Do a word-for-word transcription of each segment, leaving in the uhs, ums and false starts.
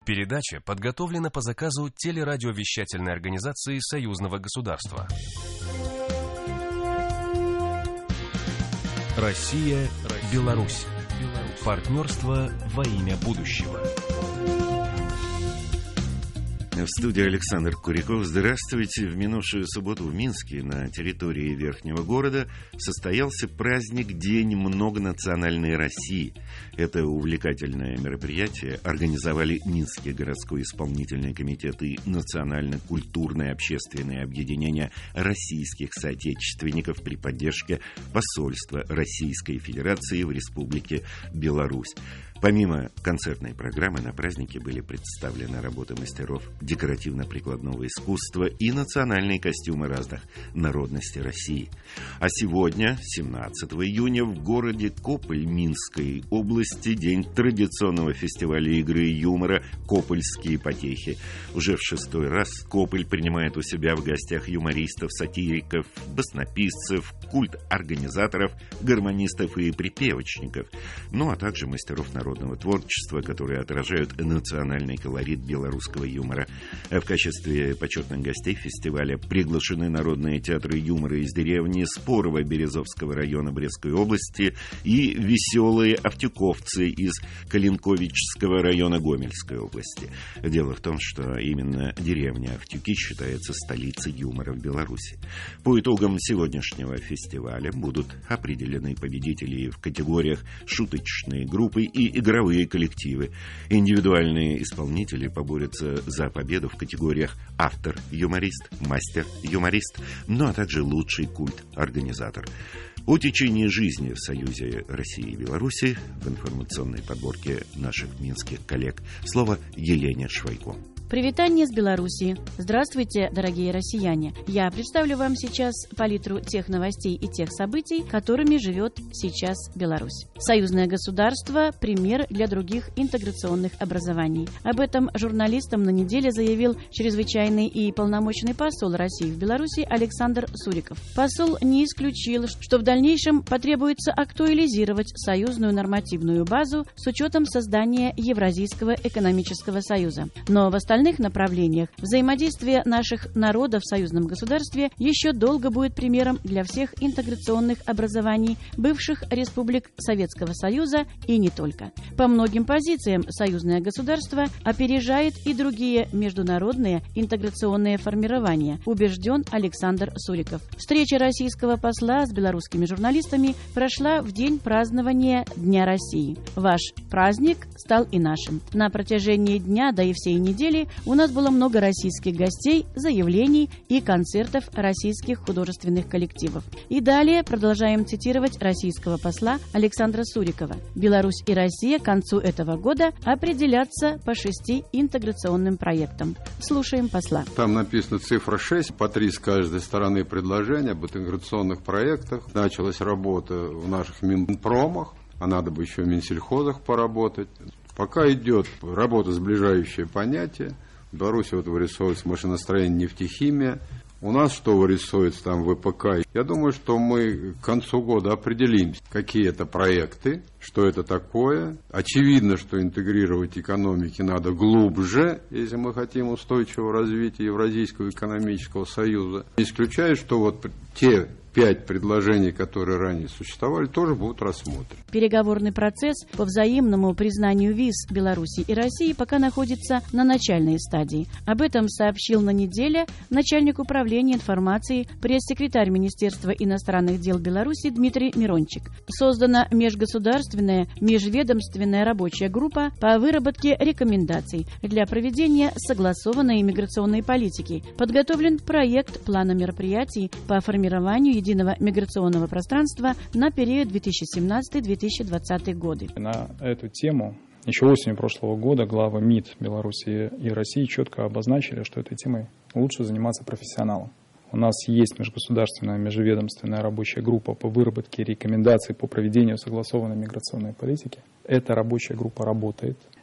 Передача подготовлена по заказу телерадиовещательной организации Союзного государства. Россия, Беларусь. Партнерство во имя будущего. В студии Александр Куряков. Здравствуйте. В минувшую субботу в Минске на территории Верхнего города состоялся праздник День многонациональной России. Это увлекательное мероприятие организовали Минский городской исполнительный комитет и национально-культурное общественное объединение российских соотечественников при поддержке посольства Российской Федерации в Республике Беларусь. Помимо концертной программы на празднике были представлены работы мастеров декоративно-прикладного искусства и национальные костюмы разных народностей России. А сегодня, семнадцатого июня, в городе Кополь Минской области день традиционного фестиваля игры и юмора «Копольские потехи». Уже в шестой раз Кополь принимает у себя в гостях юмористов, сатириков, баснописцев, культ-организаторов, гармонистов и припевочников, ну а также мастеров народного народного творчества, которые отражают национальный колорит белорусского юмора. В качестве почетных гостей фестиваля приглашены народные театры юмора из деревни Спорово Березовского района Брестской области и веселые автюковцы из Калинковичского района Гомельской области. Дело в том, что именно деревня Автюки считается столицей юмора в Беларуси. По итогам сегодняшнего фестиваля будут определены победители в категориях шуточные группы и игровые коллективы. Индивидуальные исполнители поборются за победу в категориях автор-юморист, мастер-юморист, ну а также лучший культ-организатор. О течении жизни в Союзе России и Беларуси в информационной подборке наших минских коллег. Слово Елене Швайко. Привитание с Беларуси. Здравствуйте, дорогие россияне. Я представлю вам сейчас палитру тех новостей и тех событий, которыми живет сейчас Беларусь. Союзное государство – пример для других интеграционных образований. Об этом журналистам на неделе заявил чрезвычайный и полномочный посол России в Беларуси Александр Суриков. Посол не исключил, что в дальнейшем потребуется актуализировать союзную нормативную базу с учетом создания Евразийского экономического союза. Но в остальном В остальных направлениях взаимодействие наших народов в союзном государстве еще долго будет примером для всех интеграционных образований бывших республик Советского Союза и не только. По многим позициям союзное государство опережает и другие международные интеграционные формирования, убежден Александр Суриков. Встреча российского посла с белорусскими журналистами прошла в день празднования Дня России. Ваш праздник стал и нашим. На протяжении дня, да и всей недели у нас было много российских гостей, заявлений и концертов российских художественных коллективов. И далее продолжаем цитировать российского посла Александра Сурикова. Беларусь и Россия к концу этого года определятся по шести интеграционным проектам. Слушаем посла. Там написано цифра шесть, по три с каждой стороны предложения об интеграционных проектах. Началась работа в наших Минпромах, а надо бы еще в Минсельхозах поработать. Пока идет работа, сближающая понятия. В Беларуси вот вырисовывается машиностроение, нефтехимия. У нас что вырисовывается там в ВПК? Я думаю, что мы к концу года определимся, какие это проекты, что это такое. Очевидно, что интегрировать экономики надо глубже, если мы хотим устойчивого развития Евразийского экономического союза. Не исключаю, что вот те пять предложений, которые ранее существовали, тоже будут рассмотрены. Переговорный процесс по взаимному признанию виз Беларуси и России пока находится на начальной стадии. Об этом сообщил на неделе начальник управления информацией пресс-секретарь Министерства иностранных дел Беларуси Дмитрий Мирончик. Создана межгосударственная межведомственная рабочая группа по выработке рекомендаций для проведения согласованной иммиграционной политики. Подготовлен проект плана мероприятий по формированию единого миграционного пространства на период две тысячи семнадцатый — две тысячи двадцатый годы. На эту тему еще осенью прошлого года главы МИД Беларуси и России четко обозначили, что этой темой лучше заниматься профессионалом. У нас есть межгосударственная межведомственная рабочая группа по выработке рекомендаций по проведению согласованной миграционной политики. Эта рабочая группа работает.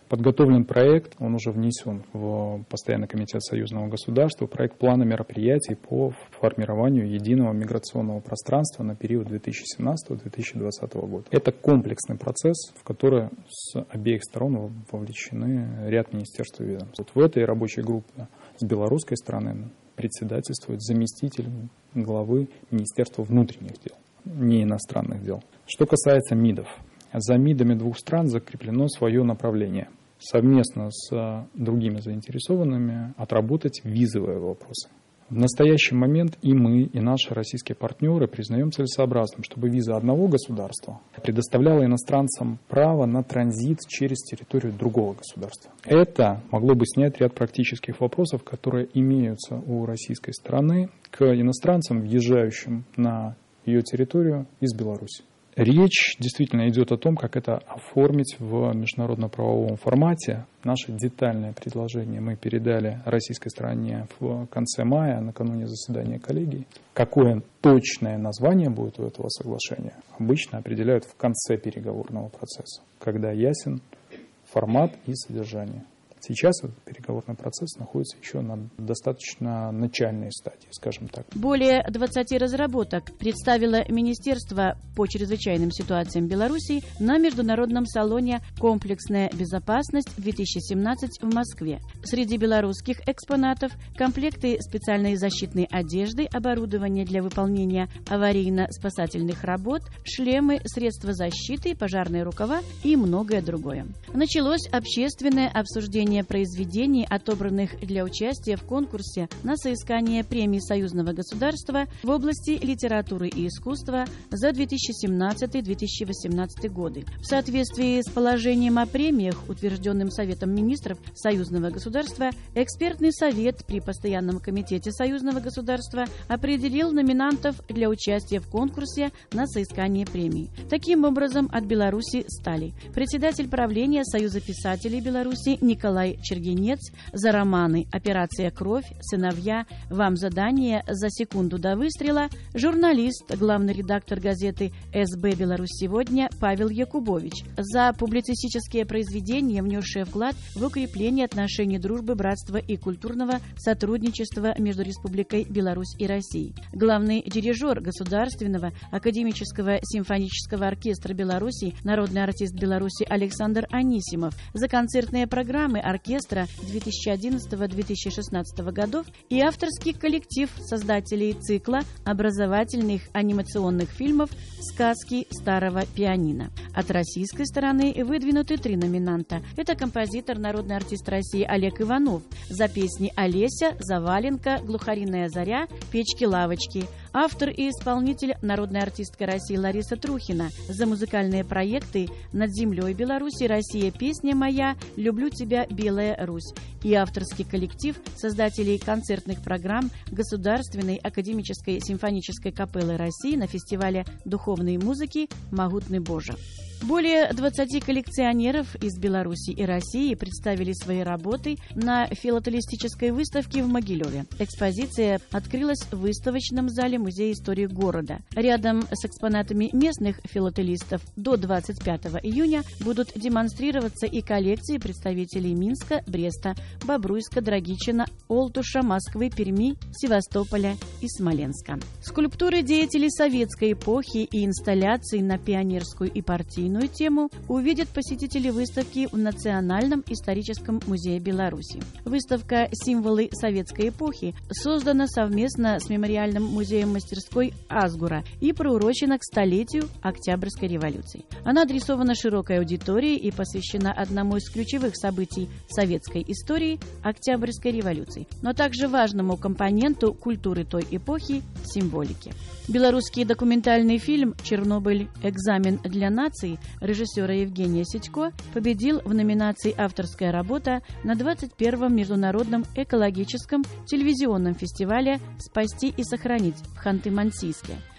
Подготовлен проект, он уже внесен в Постоянный комитет союзного государства, проект плана мероприятий по формированию единого миграционного пространства на период две тысячи семнадцатого — две тысячи двадцатого года. Это комплексный процесс, в который с обеих сторон вовлечены ряд министерств и ведомств. Вот в этой рабочей группе с белорусской стороны председательствует заместитель главы Министерства внутренних дел, не иностранных дел. Что касается МИДов. За МИДами двух стран закреплено свое направление. Совместно с другими заинтересованными отработать визовые вопросы. В настоящий момент и мы, и наши российские партнеры признаем целесообразным, чтобы виза одного государства предоставляла иностранцам право на транзит через территорию другого государства. Это могло бы снять ряд практических вопросов, которые имеются у российской стороны к иностранцам, въезжающим на ее территорию из Беларуси. Речь действительно идет о том, как это оформить в международно-правовом формате. Наше детальное предложение мы передали российской стороне в конце мая, накануне заседания коллегии. Какое точное название будет у этого соглашения, обычно определяют в конце переговорного процесса, когда ясен формат и содержание. Сейчас этот переговорный процесс находится еще на достаточно начальной стадии, скажем так. Более двадцати разработок представило Министерство по чрезвычайным ситуациям Беларуси на международном салоне «Комплексная безопасность-две тысячи семнадцать» в Москве. Среди белорусских экспонатов комплекты специальной защитной одежды, оборудование для выполнения аварийно-спасательных работ, шлемы, средства защиты, пожарные рукава и многое другое. Началось общественное обсуждение произведений, отобранных для участия в конкурсе на соискание премии союзного государства в области литературы и искусства за две тысячи семнадцатый — две тысячи восемнадцатый годы. В соответствии с положением о премиях, утвержденным Советом министров союзного государства, экспертный совет при Постоянном комитете союзного государства определил номинантов для участия в конкурсе на соискание премии. Таким образом, от Беларуси стали председатель правления Союза писателей Беларуси Николай Чергенец за романы «Операция Кровь», «Сыновья», «Вам задание», «За секунду до выстрела», журналист, главный редактор газеты «эс бэ Беларусь сегодня» Павел Якубович, за публицистические произведения, внесшие вклад в укрепление отношений дружбы, братства и культурного сотрудничества между Республикой Беларусь и Россией, главный дирижер Государственного академического симфонического оркестра Беларуси, народный артист Беларуси Александр Анисимов, за концертные программы оркестра две тысячи одиннадцатого — две тысячи шестнадцатого годов и авторский коллектив создателей цикла образовательных анимационных фильмов «Сказки старого пианино». От российской стороны выдвинуты три номинанта. Это композитор, народный артист России Олег Иванов за песни «Олеся», «Заваленка», «Глухариная заря», «Печки-лавочки». Автор и исполнитель, народная артистка России Лариса Трухина за музыкальные проекты «Над землей Беларуси», «Россия, песня моя», «Люблю тебя, Белая Русь» и авторский коллектив создателей концертных программ Государственной академической симфонической капеллы России на фестивале духовной музыки «Могутный Боже». Более двадцати коллекционеров из Беларуси и России представили свои работы на филателистической выставке в Могилеве. Экспозиция открылась в выставочном зале Музея истории города. Рядом с экспонатами местных филателистов до двадцать пятого июня будут демонстрироваться и коллекции представителей Минска, Бреста, Бобруйска, Драгичина, Олтуша, Москвы, Перми, Севастополя и Смоленска. Скульптуры деятелей советской эпохи и инсталляции на пионерскую и партийную тему увидят посетители выставки в Национальном историческом музее Беларуси. Выставка «Символы советской эпохи» создана совместно с Мемориальным музеем мастерской «Азгура» и приурочена к столетию Октябрьской революции. Она адресована широкой аудитории и посвящена одному из ключевых событий советской истории – Октябрьской революции, но также важному компоненту культуры той эпохи – символики. Белорусский документальный фильм «Чернобыль. Экзамен для наций» режиссера Евгения Сидько победил в номинации «Авторская работа» на двадцать первом международном экологическом телевизионном фестивале «Спасти и сохранить» в Ханты-Мансийске.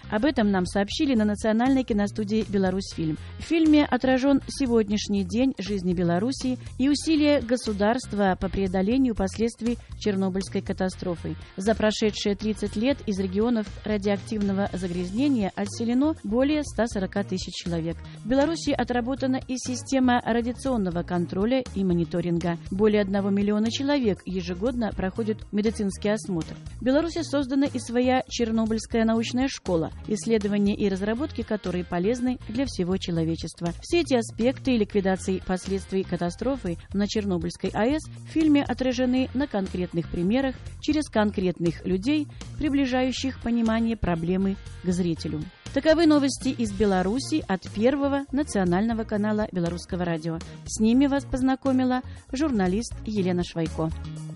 Об этом нам сообщили на национальной киностудии «Беларусьфильм». В фильме отражен сегодняшний день жизни Белоруссии и усилия государства по преодолению последствий Чернобыльской катастрофы. За прошедшие тридцать лет из регионов радиоактивного загрязнения отселено более ста сорока тысяч человек. В Беларуси отработана и система радиационного контроля и мониторинга. Более одного миллиона человек ежегодно проходят медицинский осмотр. В Беларуси создана и своя Чернобыльская научная школа, исследования и разработки которой полезны для всего человечества. Все эти аспекты ликвидации последствий катастрофы на Чернобыльской АЭС в фильме отражены на конкретных примерах через конкретных людей, приближающих понимание проблемы к зрителю. Таковы новости из Беларуси от Первого национального канала Белорусского радио. С ними вас познакомила журналист Елена Швайко.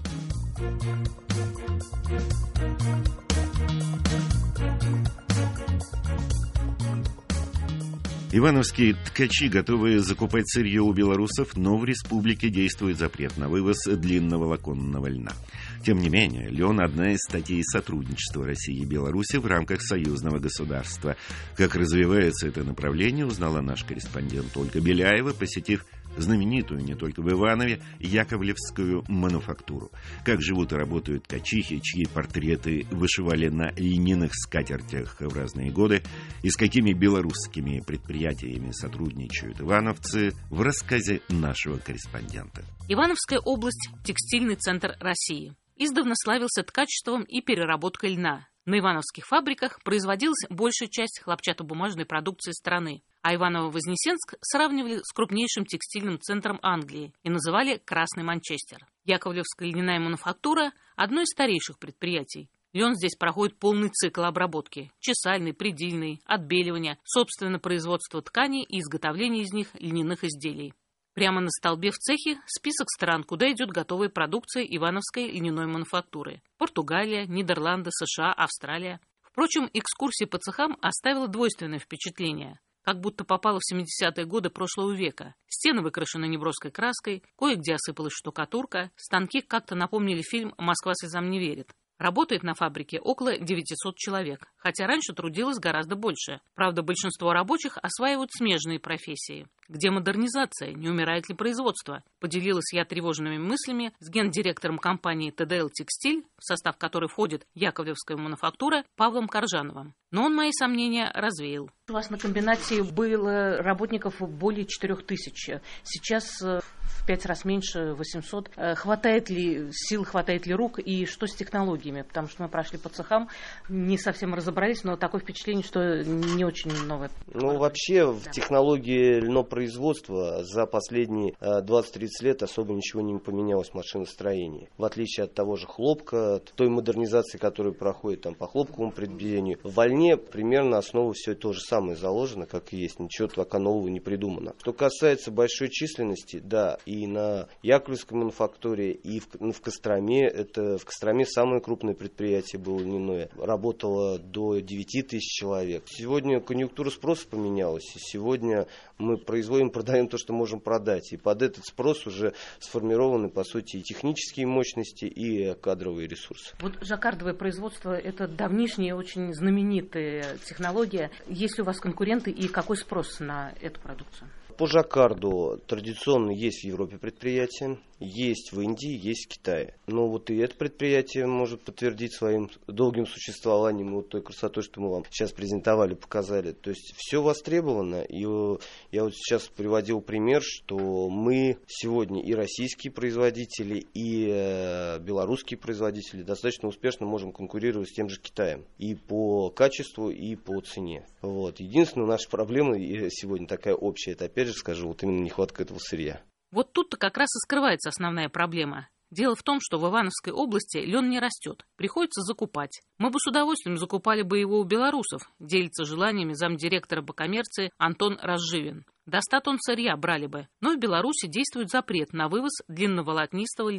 Ивановские ткачи готовы закупать сырье у белорусов, но в республике действует запрет на вывоз длинноволоконного льна. Тем не менее, лен – одна из статей сотрудничества России и Беларуси в рамках союзного государства. Как развивается это направление, узнала наш корреспондент Ольга Беляева, посетив знаменитую не только в Иванове Яковлевскую мануфактуру. Как живут и работают ткачихи, чьи портреты вышивали на льняных скатертях в разные годы, и с какими белорусскими предприятиями сотрудничают ивановцы, в рассказе нашего корреспондента. Ивановская область – текстильный центр России. Издавна славился ткачеством и переработкой льна. На ивановских фабриках производилась большая часть хлопчатобумажной продукции страны, а Иваново-Вознесенск сравнивали с крупнейшим текстильным центром Англии и называли «Красный Манчестер». Яковлевская льняная мануфактура – одно из старейших предприятий. Лен здесь проходит полный цикл обработки – чесальный, предельный, отбеливание, собственно производство тканей и изготовление из них льняных изделий. Прямо на столбе в цехе список стран, куда идет готовая продукция ивановской льняной мануфактуры. Португалия, Нидерланды, США, Австралия. Впрочем, экскурсия по цехам оставила двойственное впечатление. Как будто попала в семидесятые годы прошлого века. Стены выкрашены неброской краской, кое-где осыпалась штукатурка, станки как-то напомнили фильм «Москва слезам не верит». Работает на фабрике около девятисот человек, хотя раньше трудилось гораздо больше. Правда, большинство рабочих осваивают смежные профессии. Где модернизация? Не умирает ли производство? Поделилась я тревожными мыслями с гендиректором компании тэ дэ эл «Текстиль», в состав которой входит Яковлевская мануфактура, Павлом Коржановым. Но он мои сомнения развеял. У вас на комбинате было работников более четырех тысяч. Сейчас в пять раз меньше, восемьсот. Хватает ли сил, хватает ли рук и что с технологиями? Потому что мы прошли по цехам, не совсем разобрались, но такое впечатление, что не очень новое. Ну, вообще, в технологии льнопроизводства за последние двадцать-тридцать лет особо ничего не поменялось в машиностроении. В отличие от того же хлопка, той модернизации, которая проходит там по хлопковому предприятию, в вольне примерно основа все то же самое заложено, как и есть. Ничего пока нового не придумано. Что касается большой численности, да, и на Яковлевской мануфактуре, и в, ну, в Костроме, это в Костроме самое крупное предприятие было льняное, работало до девяти тысяч человек. Сегодня конъюнктура спроса поменялась, и сегодня мы производим, продаем то, что можем продать, и под этот спрос уже сформированы, по сути, и технические мощности, и кадровые ресурсы. Вот жаккардовое производство – это давнишняя, очень знаменитая технология. Есть ли у вас конкуренты и какой спрос на эту продукцию? По жаккарду традиционно есть в Европе предприятия, есть в Индии, есть в Китае. Но вот и это предприятие может подтвердить своим долгим существованием, вот той красотой, что мы вам сейчас презентовали, показали. То есть все востребовано. И я вот сейчас приводил пример, что мы сегодня и российские производители, и белорусские производители достаточно успешно можем конкурировать с тем же Китаем. И по качеству, и по цене. Вот. Единственная наша проблема сегодня такая общая, это опять же скажу, вот именно нехватка этого сырья. Вот тут-то как раз и скрывается основная проблема. Дело в том, что в Ивановской области лен не растет, приходится закупать. Мы бы с удовольствием закупали бы его у белорусов, делится желаниями замдиректора по коммерции Антон Разживин. До ста тонн сырья брали бы, но в Беларуси действует запрет на вывоз длинноволокнистого льна.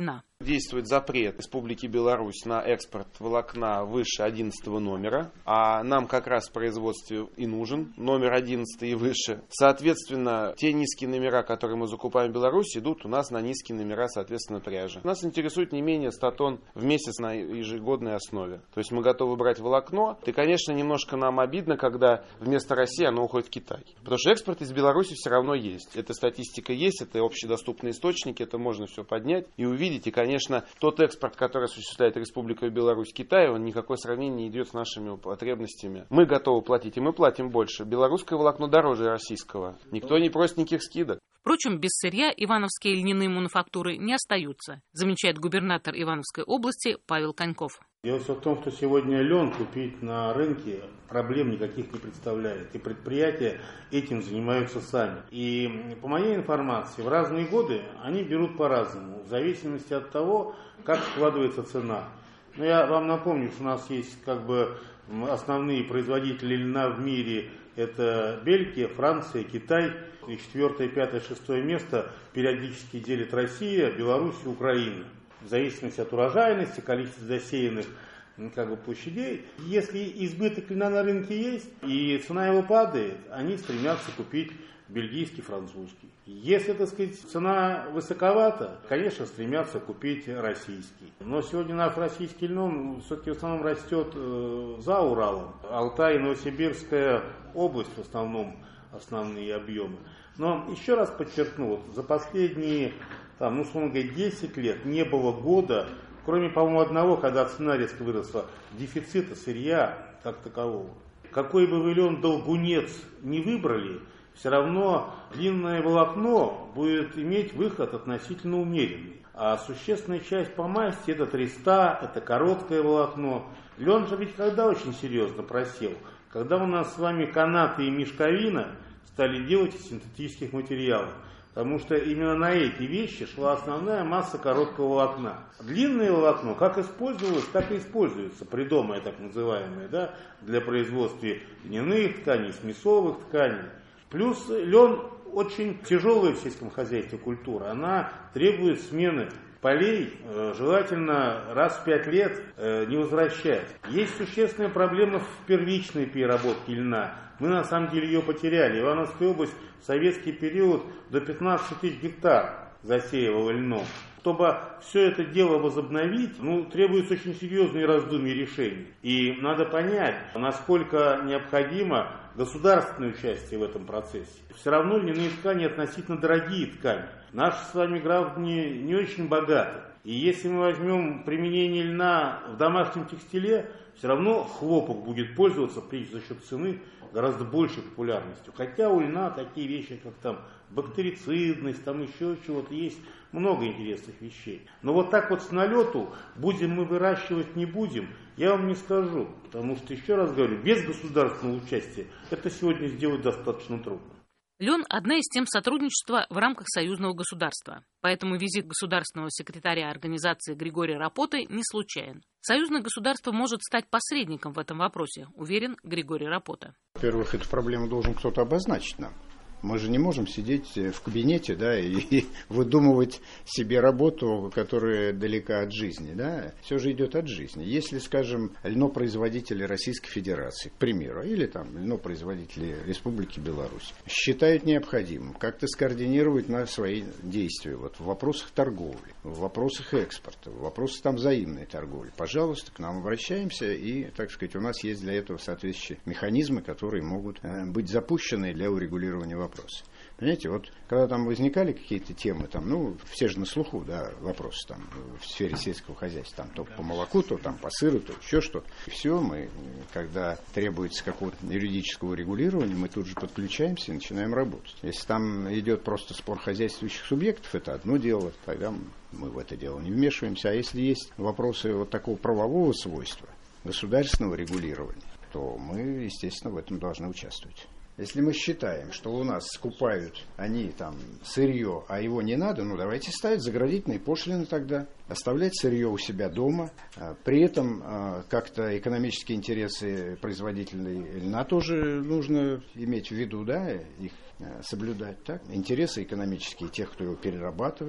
Действует запрет Республики Беларусь на экспорт волокна выше одиннадцатого номера, а нам как раз в производстве и нужен номер одиннадцатый и выше. Соответственно, те низкие номера, которые мы закупаем в Беларуси, идут у нас на низкие номера, соответственно, пряжи. Нас интересует не менее ста тонн в месяц на ежегодной основе. То есть мы готовы брать волокно. И, конечно, немножко нам обидно, когда вместо России оно уходит в Китай. Потому что экспорт из Беларуси все равно есть. Эта статистика есть, это общедоступные источники, это можно все поднять и увидеть. И, конечно, Конечно, тот экспорт, который осуществляет Республика Беларусь Китай, он никакой сравнения не идет с нашими потребностями. Мы готовы платить, и мы платим больше. Белорусское волокно дороже российского. Никто не просит никаких скидок. Впрочем, без сырья ивановские льняные мануфактуры не остаются, замечает губернатор Ивановской области Павел Коньков. Дело все в том, что сегодня лен купить на рынке проблем никаких не представляет. И предприятия этим занимаются сами. И по моей информации, в разные годы они берут по-разному, в зависимости от того, как складывается цена. Но я вам напомню, что у нас есть как бы основные производители льна в мире. Это Бельгия, Франция, Китай. И четвертое, пятое, шестое место периодически делит Россия, Беларусь и Украина. В зависимости от урожайности, количества засеянных как бы, площадей. Если избыток льна на рынке есть, и цена его падает, они стремятся купить бельгийский, французский. Если, так сказать, цена высоковата, конечно, стремятся купить российский. Но сегодня наш российский льон все-таки в основном растет э, за Уралом. Алтай и Новосибирская область в основном основные объемы. Но еще раз подчеркну, вот, за последние, там, ну, условно говоря, десять лет не было года, кроме, по-моему, одного, когда цена резко выросла, дефицита сырья как такового. Какой бы вы лен долгунец не выбрали, все равно длинное волокно будет иметь выход относительно умеренный. А существенная часть по масти это треста, это короткое волокно. Лен же ведь когда очень серьезно просел? Когда у нас с вами канаты и мешковина стали делать из синтетических материалов. Потому что именно на эти вещи шла основная масса короткого волокна. Длинное волокно как использовалось, так и используется, придомое так называемое, да, для производства льняных тканей, смесовых тканей. Плюс лен очень тяжелая в сельском хозяйстве культура. Она требует смены полей, желательно раз в пять лет не возвращать. Есть существенная проблема в первичной переработке льна. Мы на самом деле ее потеряли. Ивановская область в советский период до пятнадцати тысяч гектар засеивала льном. Чтобы все это дело возобновить, ну, требуется очень серьезные раздумья и решения. И надо понять, насколько необходимо государственное участие в этом процессе. Все равно льняные ткани относительно дорогие ткани. Наши с вами граждане не очень богаты. И если мы возьмем применение льна в домашнем текстиле, все равно хлопок будет пользоваться, прежде за счет цены, гораздо большей популярностью. Хотя у льна такие вещи, как там бактерицидность, там еще чего-то есть, много интересных вещей. Но вот так вот с налету, будем мы выращивать, не будем, я вам не скажу. Потому что, еще раз говорю, без государственного участия это сегодня сделать достаточно трудно. Лен – одна из тем сотрудничества в рамках союзного государства. Поэтому визит государственного секретаря организации Григория Рапоты не случайен. Союзное государство может стать посредником в этом вопросе, уверен Григорий Рапота. Во-первых, эту проблему должен кто-то обозначить нам. Мы же не можем сидеть в кабинете, да, и выдумывать себе работу, которая далека от жизни, да. Все же идет от жизни. Если, скажем, льнопроизводители Российской Федерации, к примеру, или там льнопроизводители Республики Беларусь, считают необходимым как-то скоординировать на свои действия вот, в вопросах торговли, в вопросах экспорта, в вопросах там взаимной торговли, пожалуйста, к нам обращаемся, и, так сказать, у нас есть для этого соответствующие механизмы, которые могут э, быть запущены для урегулирования вопросов. Вопросы. Понимаете, вот когда там возникали какие-то темы, там, ну, все же на слуху, да, вопросы там в сфере сельского хозяйства, там, то по молоку, то там по сыру, то еще что. И все, мы, когда требуется какого-то юридического регулирования, мы тут же подключаемся и начинаем работать. Если там идет просто спор хозяйствующих субъектов, это одно дело, тогда мы в это дело не вмешиваемся. А если есть вопросы вот такого правового свойства, государственного регулирования, то мы, естественно, в этом должны участвовать. Если мы считаем, что у нас скупают они там сырье, а его не надо, ну давайте ставить заградительные пошлины тогда, оставлять сырье у себя дома. При этом как-то экономические интересы производителей льна тоже нужно иметь в виду, да, их соблюдать, так? Интересы экономические тех, кто его перерабатывает.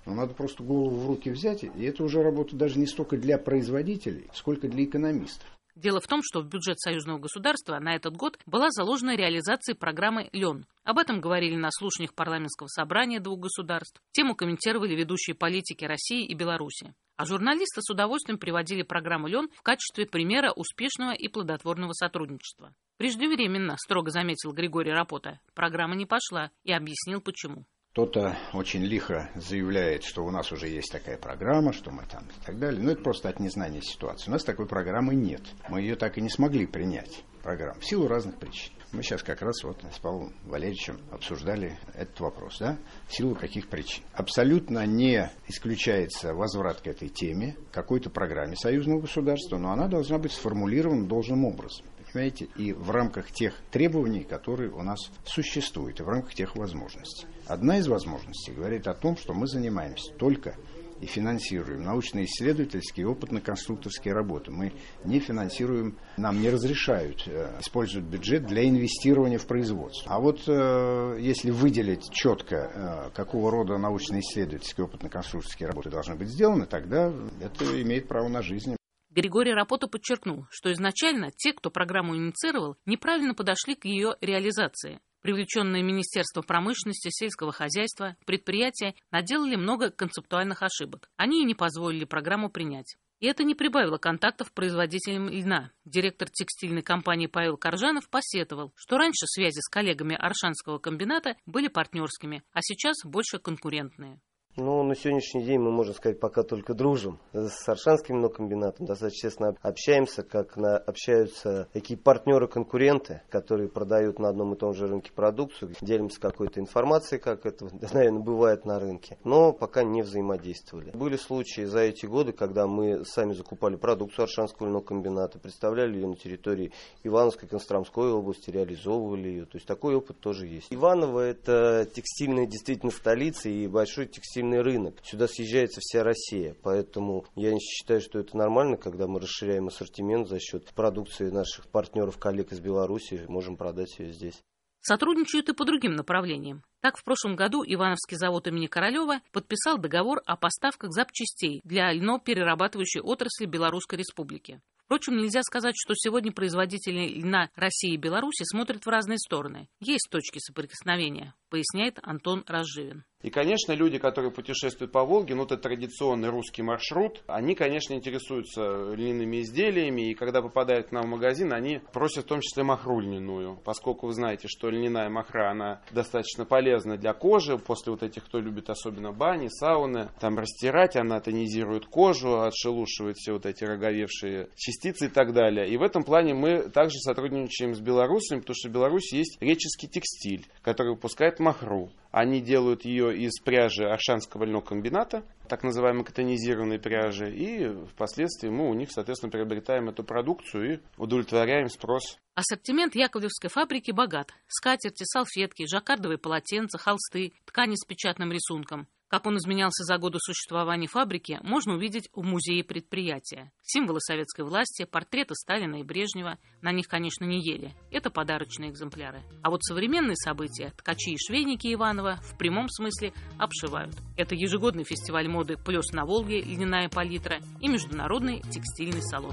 Но надо просто голову в руки взять, и это уже работа даже не столько для производителей, сколько для экономистов. Дело в том, что в бюджет союзного государства на этот год была заложена реализация программы «Лен». Об этом говорили на слушаниях парламентского собрания двух государств. Тему комментировали ведущие политики России и Беларуси. А журналисты с удовольствием приводили программу «Лен» в качестве примера успешного и плодотворного сотрудничества. Преждевременно, строго заметил Григорий Рапота, программа не пошла, и объяснил, почему. Кто-то очень лихо заявляет, что у нас уже есть такая программа, что мы там и так далее. Но это просто от незнания ситуации. У нас такой программы нет. Мы ее так и не смогли принять, программу, в силу разных причин. Мы сейчас как раз вот с Павлом Валерьевичем обсуждали этот вопрос, да? В силу каких причин. Абсолютно не исключается возврат к этой теме, какой-то программе союзного государства, но она должна быть сформулирована должным образом. Понимаете? И в рамках тех требований, которые у нас существуют, и в рамках тех возможностей. Одна из возможностей говорит о том, что мы занимаемся только и финансируем научно-исследовательские и опытно-конструкторские работы. Мы не финансируем, нам не разрешают э, использовать бюджет для инвестирования в производство. А вот э, если выделить четко, э, какого рода научно-исследовательские и опытно-конструкторские работы должны быть сделаны, тогда это имеет право на жизнь. Григорий Рапота подчеркнул, что изначально те, кто программу инициировал, неправильно подошли к ее реализации. Привлеченные Министерство промышленности, сельского хозяйства, предприятия наделали много концептуальных ошибок. Они и не позволили программу принять. И это не прибавило контактов производителям льна. Директор текстильной компании Павел Коржанов посетовал, что раньше связи с коллегами Оршанского комбината были партнерскими, а сейчас больше конкурентные. Ну, на сегодняшний день мы, можно сказать, пока только дружим с Оршанским льнокомбинатом. Достаточно честно общаемся, как на, общаются такие партнеры-конкуренты, которые продают на одном и том же рынке продукцию, делимся какой-то информацией, как это, наверное, бывает на рынке, но пока не взаимодействовали. Были случаи за эти годы, когда мы сами закупали продукцию Оршанского льнокомбината, представляли ее на территории Ивановской, Костромской области, реализовывали ее. То есть такой опыт тоже есть. Иваново – это текстильная действительно столица и большой текстильный рынок. Сюда съезжается вся Россия, поэтому я не считаю, что это нормально, когда мы расширяем ассортимент за счет продукции наших партнеров, коллег из Беларуси, можем продать ее здесь. Сотрудничают и по другим направлениям. Так, в прошлом году Ивановский завод имени Королева подписал договор о поставках запчастей для льноперерабатывающей отрасли Белорусской Республики. Впрочем, нельзя сказать, что сегодня производители льна России и Беларуси смотрят в разные стороны. Есть точки соприкосновения, поясняет Антон Разживин. И, конечно, люди, которые путешествуют по Волге, ну, это традиционный русский маршрут, они, конечно, интересуются льняными изделиями, и когда попадают к нам в магазин, они просят в том числе махру льняную, поскольку вы знаете, что льняная махра, она достаточно полезна для кожи, после вот этих, кто любит особенно бани, сауны, там растирать, она тонизирует кожу, отшелушивает все вот эти роговевшие частицы и так далее. И в этом плане мы также сотрудничаем с белорусами, потому что в Беларуси есть реческий текстиль, который выпускает махру. Они делают ее из пряжи Оршанского льнокомбината, так называемой катонизированной пряжи, и впоследствии мы у них, соответственно, приобретаем эту продукцию и удовлетворяем спрос. Ассортимент Яковлевской фабрики богат. Скатерти, салфетки, жаккардовые полотенца, холсты, ткани с печатным рисунком. Как он изменялся за годы существования фабрики, можно увидеть в музее предприятия. Символы советской власти, портреты Сталина и Брежнева, на них, конечно, не ели. Это подарочные экземпляры. А вот современные события, ткачи и швейники Иваново, в прямом смысле обшивают. Это ежегодный фестиваль моды «Плес на Волге», льняная палитра и международный текстильный салон.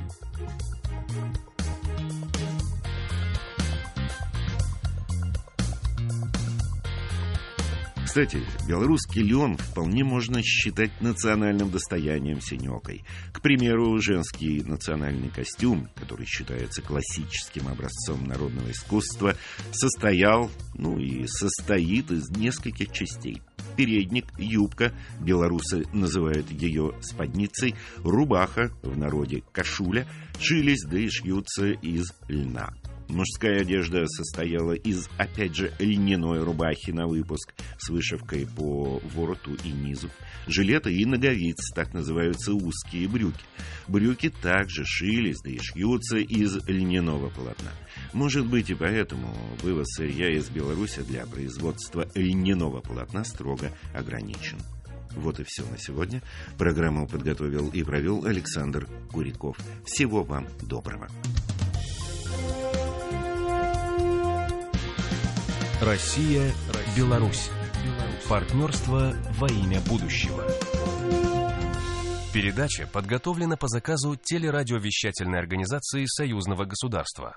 Кстати, белорусский лен вполне можно считать национальным достоянием синекой. К примеру, женский национальный костюм, который считается классическим образцом народного искусства, состоял, ну и состоит из нескольких частей. Передник, юбка, белорусы называют ее спадницей, рубаха, в народе кашуля, шились да и шьются из льна. Мужская одежда состояла из, опять же, льняной рубахи на выпуск с вышивкой по вороту и низу. Жилеты и ноговицы, так называются узкие брюки. Брюки также шились, да и шьются из льняного полотна. Может быть, и поэтому вывоз сырья из Беларуси для производства льняного полотна строго ограничен. Вот и все на сегодня. Программу подготовил и провел Александр Куриков. Всего вам доброго. Россия, Беларусь. Партнерство во имя будущего. Передача подготовлена по заказу телерадиовещательной организации Союзного государства.